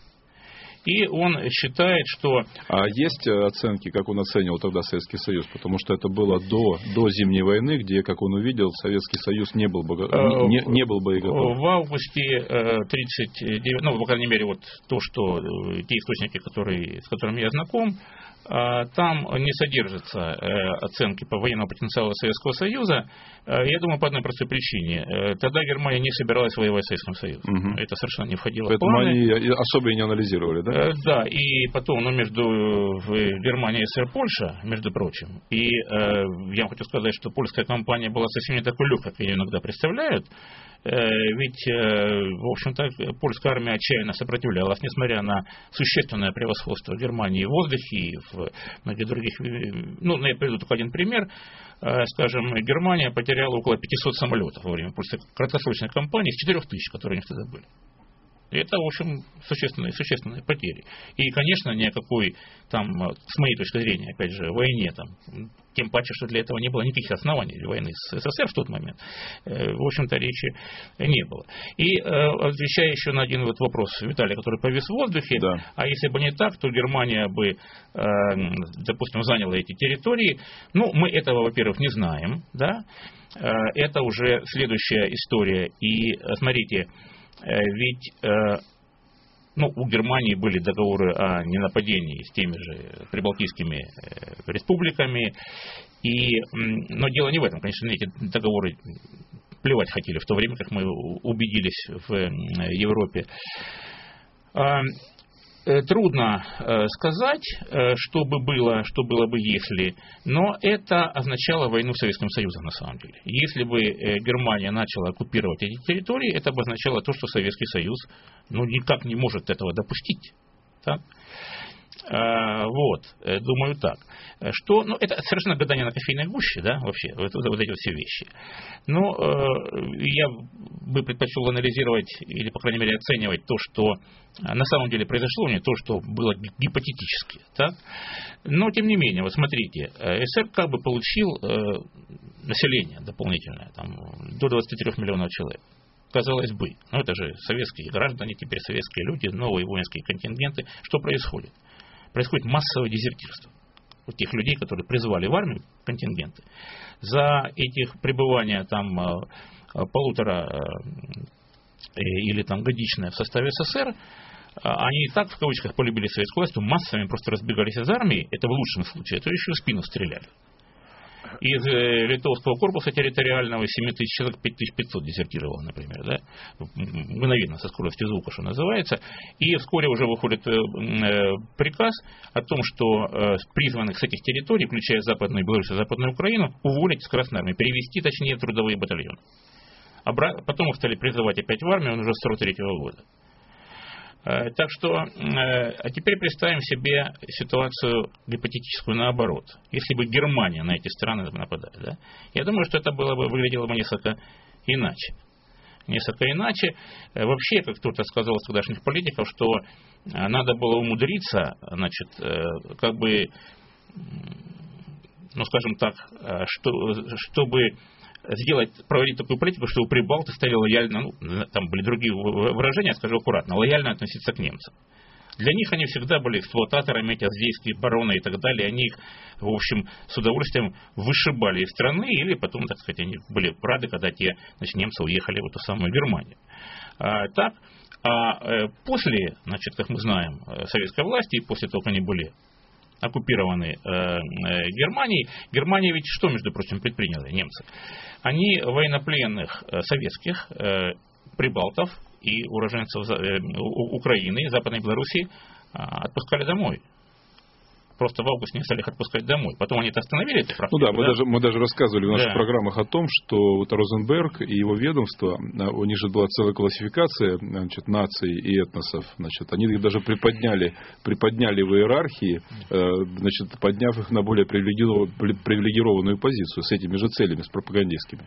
И он считает, что... А есть оценки, как он оценивал тогда Советский Союз? Потому что это было до, до Зимней войны, где, как он увидел, Советский Союз не был, бого... не, не был боеготов. В августе тридцать девятого, ну, по крайней мере, вот то, что те источники, которые, с которыми я знаком, там не содержатся оценки по военному потенциалу Советского Союза. Я думаю, по одной простой причине. Тогда Германия не собиралась воевать с Советским Союзом. Угу. Это совершенно не входило Поэтому в планы. Они особо и не анализировали, да? Да, и потом, ну, между Германией, СССР, Польша, между прочим. И э, я хочу сказать, что польская компания была совсем не такой легкой, как ее иногда представляют. Ведь, в общем-то, польская армия отчаянно сопротивлялась, несмотря на существенное превосходство Германии в воздухе и в многих других... Ну, я приведу только один пример. Скажем, Германия потеряла около пятисот самолетов во время польской краткосрочной кампании из четырёх тысяч, которые у них тогда были. И это, в общем, существенные, существенные потери. И, конечно, ни о какой, там, с моей точки зрения, опять же, войне, там, тем паче, что для этого не было никаких оснований для войны с СССР в тот момент, в общем-то, речи не было. И, отвечая еще на один вот вопрос Виталия, который повис в воздухе, да. А если бы не так, то Германия бы, допустим, заняла эти территории. Ну, мы этого, во-первых, не знаем, да, это уже следующая история. И, смотрите, ведь ну, у Германии были договоры о ненападении с теми же прибалтийскими республиками. И, но дело не в этом. Конечно, эти договоры плевать хотели в то время, как мы убедились в Европе. Трудно сказать, что бы было, что было бы если, но это означало войну с Советским Союзом на самом деле. Если бы Германия начала оккупировать эти территории, это бы означало то, что Советский Союз ну, никак не может этого допустить. Так? Вот, думаю так, что, ну, это совершенно гадание на кофейной гуще, да, вообще, вот, вот эти вот все вещи. Но я бы предпочел анализировать, или, по крайней мере, оценивать то, что на самом деле произошло, не то, что было гипотетически, так? Но, тем не менее, вот смотрите, СССР как бы получил население дополнительное, там, до двадцати трёх миллионов человек. Казалось бы, ну, это же советские граждане, теперь советские люди, новые воинские контингенты. Что происходит? Происходит массовое дезертирство. Вот тех людей, которые призвали в армию контингенты. За этих пребывания там полутора или там годичное в составе СССР, они и так, в кавычках, полюбили советскую власть, массами просто разбегались из армии, это в лучшем случае, а то еще в спину стреляли. Из э, литовского корпуса территориального семь тысяч человек, пять тысяч пятьсот дезертировало, например, да? Мгновенно, со скоростью звука, что называется. И вскоре уже выходит э, э, приказ о том, что э, призванных с этих территорий, включая Западную Беларусь и Западную Украину, уволить из Красной Армии, перевести, точнее, в трудовые батальоны. Обра- потом их стали призывать опять в армию, он уже с сорок третьего года. Так что, а теперь представим себе ситуацию гипотетическую наоборот. Если бы Германия на эти страны нападала, да, я думаю, что это было бы, выглядело бы несколько иначе. Несколько иначе. Вообще, как кто-то сказал из тогдашних политиков, что надо было умудриться, значит, как бы, ну, скажем так, что, чтобы сделать, проводить такую политику, чтобы прибалты стали лояльно, ну, там были другие выражения, скажу аккуратно, лояльно относиться к немцам. Для них они всегда были эксплуататорами, эти аздейские бароны и так далее, они их, в общем, с удовольствием вышибали из страны, или потом, так сказать, они были рады, когда те, значит, немцы уехали в эту самую Германию. А, так, а после, значит, как мы знаем, советской власти, и после того, как они были оккупированы э, э, Германией. Германия ведь что, между прочим, предприняла немцы? Они военнопленных э, советских, э, прибалтов и уроженцев э, Украины, Западной Белоруссии э, отпускали домой. Просто в августе не стали их отпускать домой. Потом они это остановили, эту практику. Ну да, мы, да? Даже, мы даже рассказывали в наших да. программах о том, что вот Розенберг и его ведомство, у них же была целая классификация, значит, наций и этносов. Значит, они их даже приподняли, приподняли в иерархии, значит, подняв их на более привилегированную позицию с этими же целями, с пропагандистскими.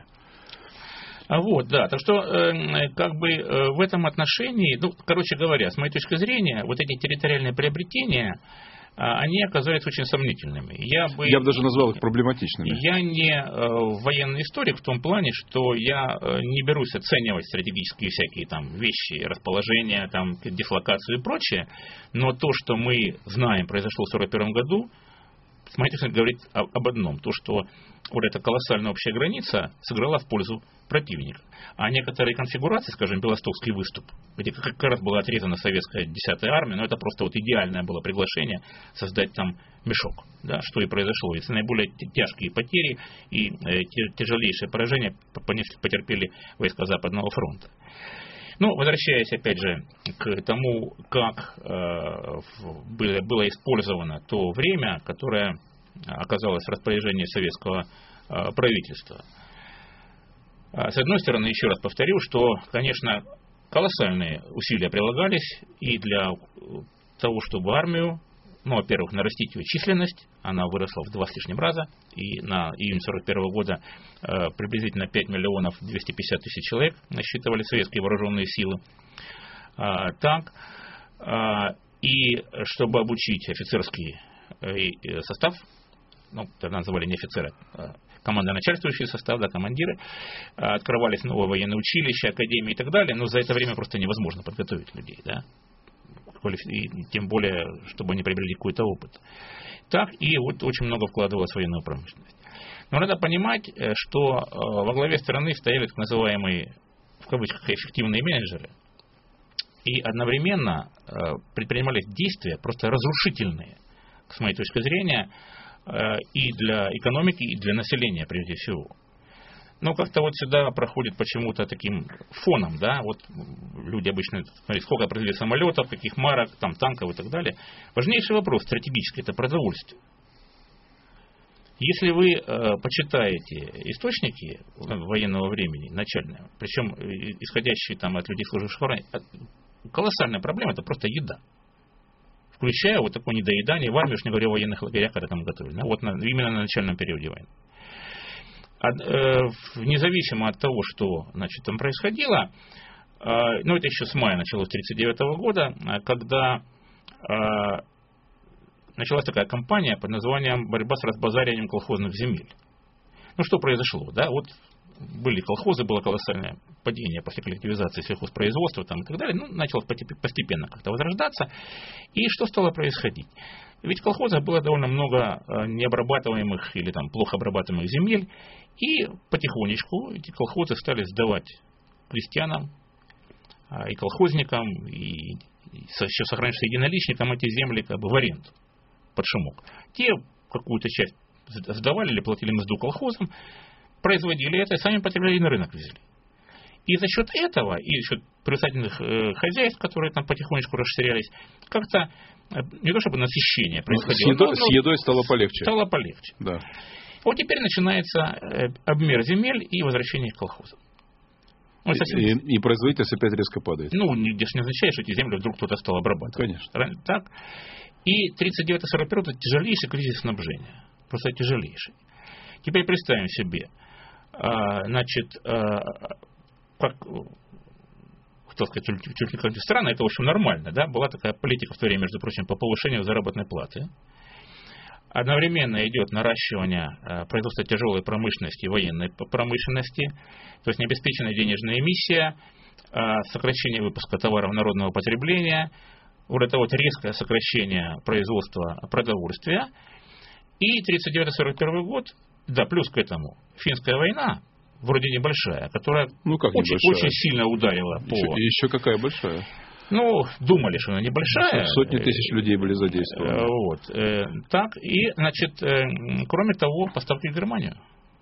А вот, да, так что, э, как бы э, в этом отношении, ну, короче говоря, с моей точки зрения, вот эти территориальные приобретения, они оказались очень сомнительными. Я бы, я бы даже назвал их проблематичными. Я не э, военный историк в том плане, что я э, не берусь оценивать стратегические всякие там вещи, расположения, там, дислокацию и прочее, но то, что мы знаем, произошло в сорок первом году, с моей точки зрения, говорит об, об одном, то, что вот эта колоссальная общая граница сыграла в пользу противника. А некоторые конфигурации, скажем, Белостокский выступ, где как раз была отрезана советская десятая армия, но это просто вот идеальное было приглашение создать там мешок, да, что и произошло. Если наиболее тяжкие потери и э, тяжелейшее поражение потерпели войска Западного фронта. Ну, возвращаясь опять же к тому, как э, было, было использовано то время, которое оказалось в распоряжении советского э, правительства. С одной стороны, еще раз повторю, что, конечно, колоссальные усилия прилагались и для того, чтобы армию, ну, во-первых, нарастить ее численность, она выросла в два с лишним раза, и на июнь сорок первого года э, приблизительно пять миллионов двести пятьдесят тысяч человек насчитывали советские вооруженные силы. А, так, а, и чтобы обучить офицерский э, состав, ну, тогда называли не офицеры, а командно-начальствующий состав, да, командиры, открывались новые военные училища, академии и так далее, но за это время просто невозможно подготовить людей, да, и тем более, чтобы они приобрели какой-то опыт. Так, и вот очень много вкладывалось в военную промышленность. Но надо понимать, что во главе страны стояли так называемые, в кавычках, эффективные менеджеры, и одновременно предпринимались действия просто разрушительные, с моей точки зрения, и для экономики, и для населения, прежде всего. Но как-то вот сюда проходит почему-то таким фоном, да, вот люди обычно, смотрят, сколько произвели самолетов, каких марок, там, танков и так далее. Важнейший вопрос стратегический – это продовольствие. Если вы э, почитаете источники военного времени, начальные, причем исходящие там от людей, служивших в армии, колоссальная проблема – это просто еда. включая вот такое недоедание в армии, уж не говоря о военных лагерях, когда там готовили, да, вот на, именно на начальном периоде войны. А, э, независимо от того, что, значит, там происходило, э, ну, это еще с мая началось тридцать девятого года, когда э, началась такая кампания под названием «Борьба с разбазариванием колхозных земель». Ну, что произошло, да, вот были колхозы, было колоссальное падение после коллективизации сельхозпроизводства там, и так далее, ну, началось постепенно как-то возрождаться. И что стало происходить? Ведь в колхозах было довольно много необрабатываемых или там плохо обрабатываемых земель, и потихонечку эти колхозы стали сдавать крестьянам и колхозникам, и еще сохранившимся единоличникам эти земли как бы в аренду под шумок. Те какую-то часть сдавали или платили мзду колхозам, производили это и сами потребляли и на рынок везли. И за счет этого, и за счет приусадебных э, хозяйств, которые там потихонечку расширялись, как-то э, не то чтобы насыщение происходило. С едой, но, с едой стало полегче. Стало полегче. Да. Вот теперь начинается э, обмер земель и возвращение к колхозам. И, и, и производительность опять резко падает. Ну, здесь не означает, что эти земли вдруг кто-то стал обрабатывать. Конечно. Так? И тридцать девятый сорок первый это тяжелейший кризис снабжения. Просто тяжелейший. Теперь представим себе, значит, как, хотел сказать, чуть, чуть ли как странно, это, в общем, нормально, да, была такая политика в то время, между прочим, по повышению заработной платы. Одновременно идет наращивание производства тяжелой промышленности и военной промышленности, то есть необеспеченная денежная эмиссия, сокращение выпуска товаров народного потребления, вот это вот резкое сокращение производства продовольствия. И тридцать девятый сорок первый год, да, плюс к этому финская война, вроде небольшая, которая ну, как очень, небольшая? очень сильно ударила по... Еще, еще какая большая? Ну, думали, что она небольшая. Сотни тысяч людей были задействованы. Вот. Так, и, значит, кроме того, поставки в Германию.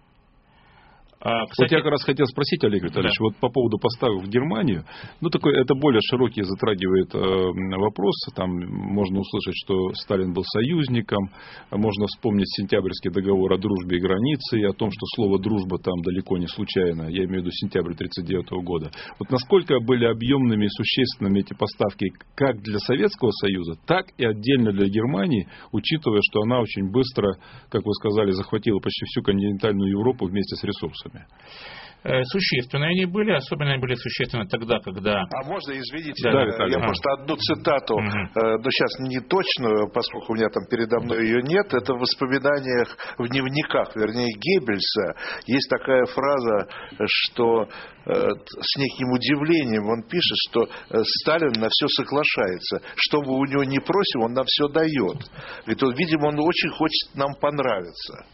А, кстати, вот я как раз хотел спросить, Олег Витальевич, да. вот по поводу поставок в Германию, ну, такой, это более широкий затрагивает э, вопрос, там можно услышать, что Сталин был союзником, можно вспомнить сентябрьский договор о дружбе и границе, и о том, что слово «дружба» там далеко не случайно, я имею в виду сентябрь тридцать девятого года. Вот насколько были объемными и существенными эти поставки как для Советского Союза, так и отдельно для Германии, учитывая, что она очень быстро, как вы сказали, захватила почти всю континентальную Европу вместе с ресурсами. Существенные они были, особенно они были существенны тогда, когда... А можно, извините, да, я, я а. просто одну цитату, угу. э, но сейчас не точную, поскольку у меня там передо мной ее нет, это в воспоминаниях, в дневниках, вернее, Геббельса, есть такая фраза, что э, с неким удивлением он пишет, что э, Сталин на все соглашается, что бы у него ни просим, он нам все дает. Ведь, он, видимо, он очень хочет нам понравиться.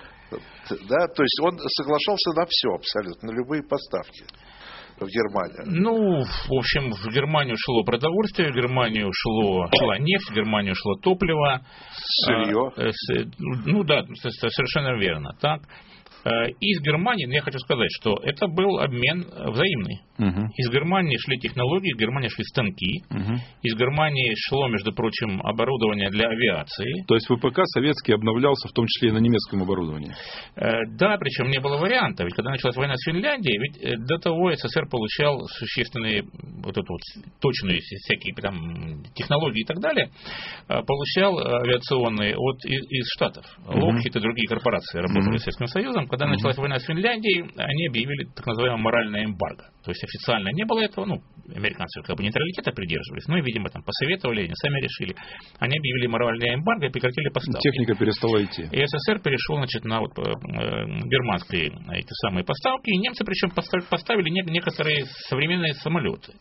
Да, то есть он соглашался на все абсолютно, на любые поставки в Германию. Ну, в общем, в Германию шло продовольствие, в Германию шло, шла нефть, в Германию шло топливо. Сырье. А, с, ну да, совершенно верно. Так. Из Германии, я хочу сказать, что это был обмен взаимный. Угу. Из Германии шли технологии, из Германии шли станки, угу. из Германии шло, между прочим, оборудование для авиации. То есть ВПК советский обновлялся в том числе и на немецком оборудовании? Да, причем не было варианта. Ведь когда началась война с Финляндией, ведь до того СССР получал существенные вот это вот, точные всякие там, технологии и так далее, получал авиационные от, из, из Штатов. Локхид угу. и другие корпорации работали угу. с Советским Союзом. Когда mm-hmm. началась война с Финляндией, они объявили так называемое моральное эмбарго. То есть официально не было этого, ну, американцы как бы нейтралитета придерживались, но, видимо, там посоветовали, они сами решили. Они объявили моральное эмбарго и прекратили поставки. Техника перестала идти. И СССР перешел, значит, на вот, э, германские эти самые поставки, и немцы причем поставили некоторые современные самолеты.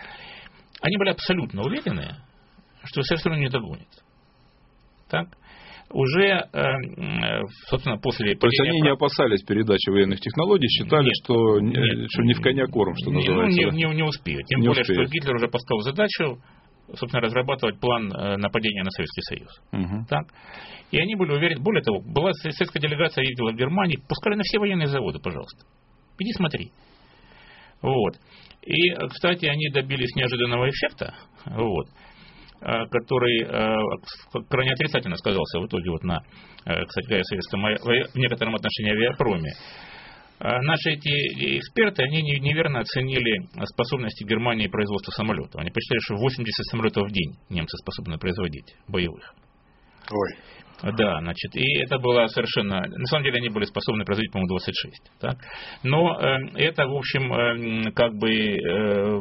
Они были абсолютно уверены, что СССР не догонит. Так? Уже, собственно, после... То есть они не опасались передачи военных технологий, считали, нет, что, нет, что не в коня корм, что называется. Ну, не, не, не успеют. Тем не более, успеют. что Гитлер уже поставил задачу, собственно, разрабатывать план нападения на Советский Союз. Угу. Так? И они были уверены. Более того, была советская делегация, ездила в Германию, пускали на все военные заводы, пожалуйста. Иди смотри. Вот. И, кстати, они добились неожиданного эффекта. Вот. Который э, крайне отрицательно сказался в итоге вот на, э, кстати говоря, советском, в некотором отношении авиапроме. Наши эти эксперты, они неверно оценили способности Германии производства самолетов. Они посчитали, что восемьдесят самолетов в день немцы способны производить, боевых. Ой. Да, значит, и это было совершенно... На самом деле они были способны производить, по-моему, двадцать шесть. Так? Но э, это, в общем, э, как бы... Э,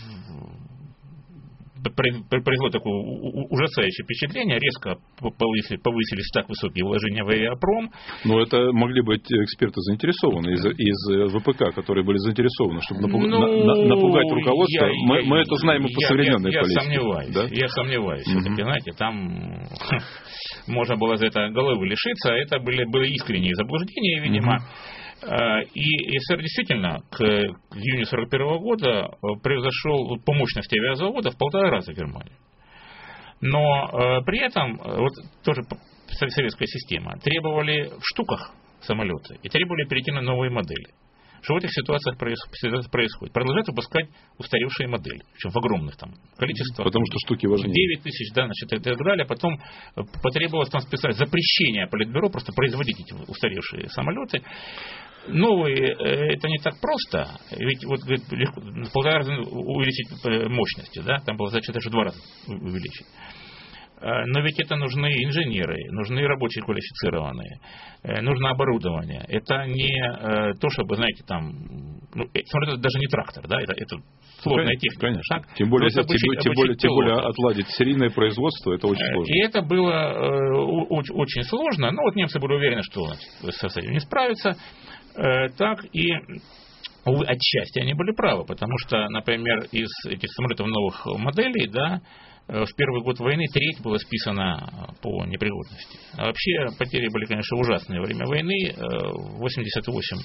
произвело такое ужасающее впечатление, резко повысили, повысились так высокие вложения в авиапром. Но это могли быть эксперты заинтересованы из, из ВПК, которые были заинтересованы, чтобы напугать, ну, на, напугать руководство. Я, мы, я, мы это знаем и по я, современной я, я политике. Сомневаюсь, да? Я сомневаюсь. Угу. Все-таки, знаете, там можно было за это головы лишиться. Это были, были искренние заблуждения, видимо. Угу. И СССР действительно к июню сорок первого года превзошел по мощности авиазавода в полтора раза Германию. Но при этом, вот тоже советская система, требовали в штуках самолеты и требовали перейти на новые модели. Что в этих ситуациях происходит? Продолжают выпускать устаревшие модели, причем в огромных там количествах. Потому что штуки важнее. девять тысяч, да, значит, и так далее. Потом потребовалось там специально запрещение Политбюро просто производить эти устаревшие самолеты. Новые, это не так просто, ведь вот говорит, легко, в полтора раза увеличить мощности, да, там было задача даже в два раза увеличить. Но ведь это нужны инженеры, нужны рабочие квалифицированные, нужно оборудование. Это не то, чтобы, знаете, там, ну, это даже не трактор, да, это, это сложная техника. Конечно. Так? Тем более, обучить, тем, обучить тем, более, тем более отладить серийное производство, это очень сложно. И это было э, очень, очень сложно. Но вот немцы были уверены, что СССР с этим не справится. Э, так и увы, отчасти они были правы, потому что, например, из этих самолетов новых моделей, да, в первый год войны треть была списана по непригодности. А вообще потери были, конечно, ужасные во время войны. восемьдесят восемь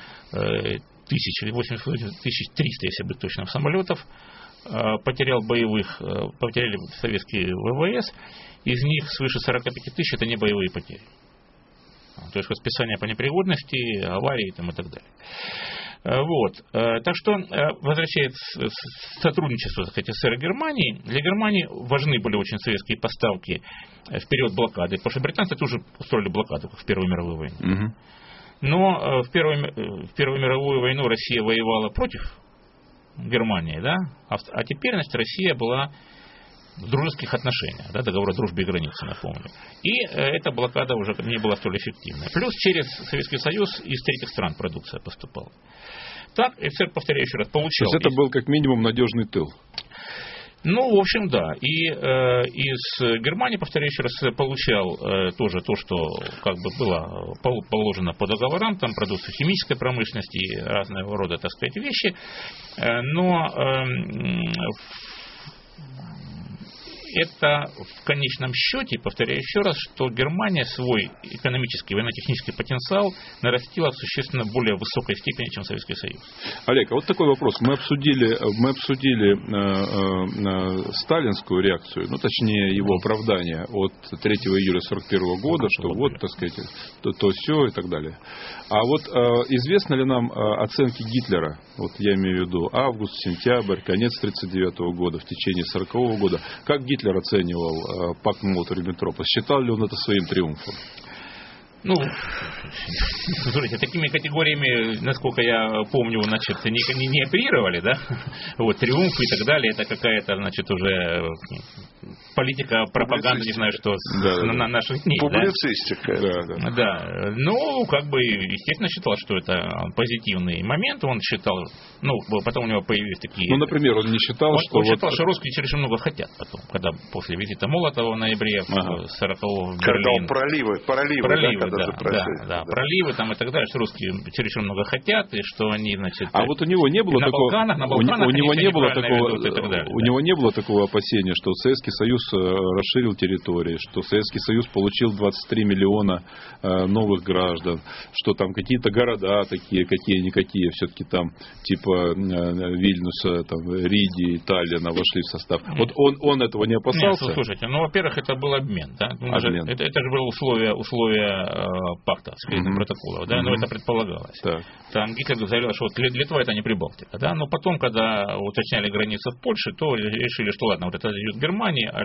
тысяч, восемьдесят восемь тысяч триста, если быть точным, самолетов. Потерял боевых, потеряли советские ВВС. Из них свыше сорок пять тысяч это не боевые потери. То есть списание по непригодности, аварии там, и так далее. Вот. Так что, возвращаясь к сотрудничеству с СССР и Германией, для Германии важны были очень советские поставки в период блокады, потому что британцы тоже устроили блокаду, как в Первую мировую войну. Угу. Но в Первую, в Первую мировую войну Россия воевала против Германии, да? А теперь, значит, Россия была в дружеских отношениях, да, договор о дружбе и границе, напомню. И э, эта блокада уже не была столь эффективной. Плюс через Советский Союз из третьих стран продукция поступала. Так, СССР, повторяю еще раз, получал... То есть это был как минимум надежный тыл. Ну, в общем, да. И э, из Германии, повторяю еще раз, получал э, тоже то, что как бы было положено по договорам, там продукция химической промышленности и разного рода, так сказать, вещи. Э, но... Э, Это в конечном счете, повторяю еще раз, что Германия свой экономический, военно-технический потенциал нарастила в существенно более высокой степени, чем Советский Союз. Олег, а вот такой вопрос. Мы обсудили, мы обсудили э, э, сталинскую реакцию, ну, точнее, его оправдание от третьего июля сорок первого года, что вот, так сказать, то, то все и так далее. А вот э, известны ли нам э, оценки Гитлера, вот я имею в виду август, сентябрь, конец тридцать девятого года, в течение сорокового года, как Гитлер оценивал э, пакт Молотова-Риббентропа? Считал ли он это своим триумфом? Ну, слушайте, такими категориями, насколько я помню, значит, не, не, не оперировали, да? Вот, триумф и так далее, это какая-то, значит, уже политика, пропаганда, не знаю, что да, на, да. на наших дней. Публицистика. Да? Да, да. да. Ну, как бы, естественно, считал, что это позитивный момент. Он считал, ну, потом у него появились такие... Ну, например, он не считал, он, что... Он вот... считал, что русские чересчур много хотят потом, когда после визита Молотова в ноябре ага. сорокового в Берлин. Когда он проливы, проливы, проливы да, да, да, да, да, проливы там и так далее, что русские чересчур много хотят, и что они, значит... А вот у него не было на такого... Балканах, на Балканах у, у него не было такого... ведут и так далее, у да. него не было такого опасения, что Советский Союз расширил территории, что Советский Союз получил двадцать три миллиона э, новых граждан, что там какие-то города такие, какие-никакие, все-таки там, типа э, Вильнюса, там, Риги, Таллина вошли в состав. Mm. Вот он, он этого не опасался? Нет, слушайте, ну, во-первых, это был обмен, да? Обмен. Же, это, это же было условие, условие э, пакта, секретных mm-hmm. протоколов, да, mm-hmm. но это предполагалось. Так. Там Гитлер заявлял, что вот Литва это не Прибалтика, да, но потом, когда уточняли границу в Польше, то решили, что ладно, вот это идет Германия, а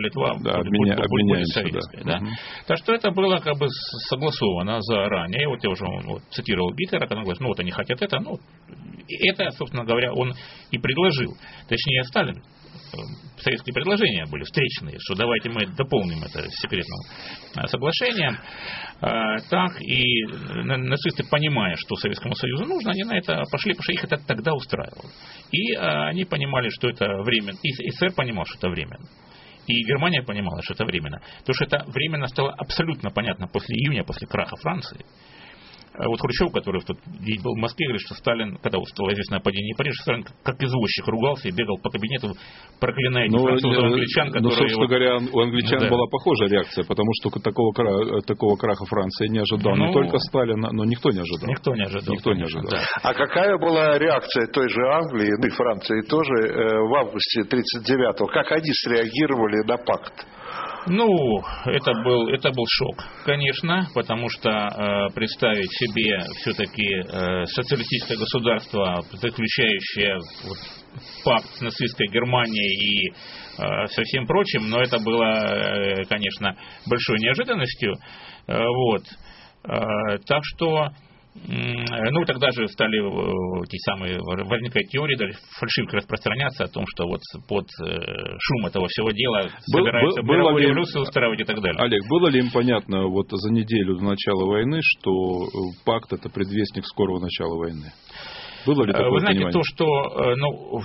Литва да, будет, обменя, будет, будет советская. Да. Да. Угу. Так что это было как бы согласовано заранее. И вот я уже вот, цитировал Гитлера, когда он говорит, ну вот они хотят это, ну это, собственно говоря, он и предложил. Точнее, Сталин. Советские предложения были встречные, что давайте мы дополним это секретным соглашением. Так, и нацисты, понимая, что Советскому Союзу нужно, они на это пошли, потому что их это тогда устраивало. И они понимали, что это временно. И СССР понимал, что это временно. И Германия понимала, что это временно. То, что это временно стало абсолютно понятно после июня, после краха Франции. Вот Хрущев, который в тот день был в Москве, говорит, что Сталин, когда стало известно о падении Парижа, Сталин как извозчик ругался и бегал по кабинету, проклиная этих французов, англичан, которые... Ну, собственно его... говоря, у англичан да. была похожая реакция, потому что такого, такого краха Франции не ожидал ну, не только Сталин, но никто не ожидал. Никто не ожидал. Никто не ожидал. Да. А какая была реакция той же Англии, ну и Франции тоже, в августе тридцать девятого? Как они среагировали на пакт? Ну, это был, это был шок, конечно, потому что э, представить себе все-таки э, социалистическое государство, заключающее вот, пакт с нацистской Германией и э, со всем прочим, но это было, э, конечно, большой неожиданностью. Э, вот. э, так что... Ну, тогда же стали те самые, возникать теории, даже фальшивки распространяться о том, что вот под шум этого всего дела был, собираются был, мировую революцию устраивать и так далее. Олег, было ли им понятно вот за неделю до начала войны, что пакт — это предвестник скорого начала войны? Было ли такое Вы знаете, понимание? То, что... Ну,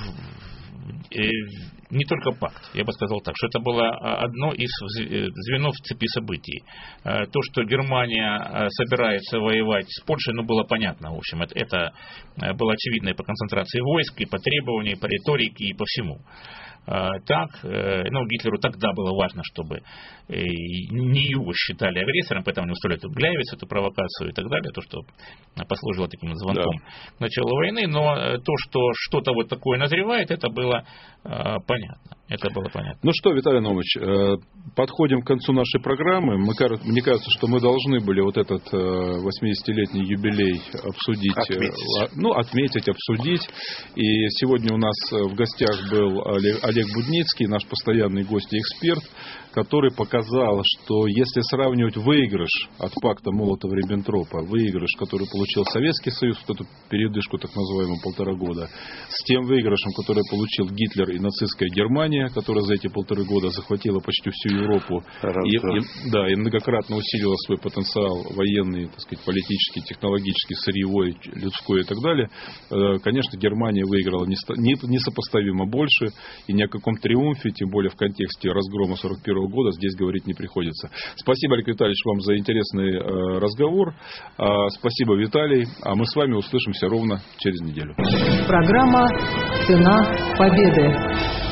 не только пакт, я бы сказал так, что это было одно из звенов цепи событий. То, что Германия собирается воевать с Польшей, ну, было понятно, в общем, это, это было очевидно и по концентрации войск, и по требованиям, и по риторике, и по всему. Так, ну, Гитлеру тогда было важно, чтобы не его считали агрессором, поэтому они устроили эту Гляйвиц, эту провокацию и так далее, то, что послужило таким звонком да. к началу войны, но то, что что-то вот такое назревает, это было понятно. Это было понятно. Ну что, Виталий Наумович, подходим к концу нашей программы. Мы, мне кажется, что мы должны были вот этот восьмидесятилетний юбилей обсудить, отметить. ну, отметить, обсудить. И сегодня у нас в гостях был Олег Будницкий, наш постоянный гость и эксперт, который показал, что если сравнивать выигрыш от пакта Молотова-Риббентропа, выигрыш, который получил Советский Союз, вот эту передышку так называемую полтора года, с тем выигрышем, который получил Гитлер и нацистская Германия, которая за эти полторы года захватила почти всю Европу и, и, да, и многократно усилила свой потенциал военный, так сказать, политический, технологический, сырьевой, людской и так далее, конечно, Германия выиграла несопоставимо больше, и ни о каком триумфе, тем более в контексте разгрома сорок первого года, здесь говорить не приходится. Спасибо, Олег Витальевич, вам за интересный э, разговор. А, спасибо, Виталий. А мы с вами услышимся ровно через неделю. Программа «Цена победы».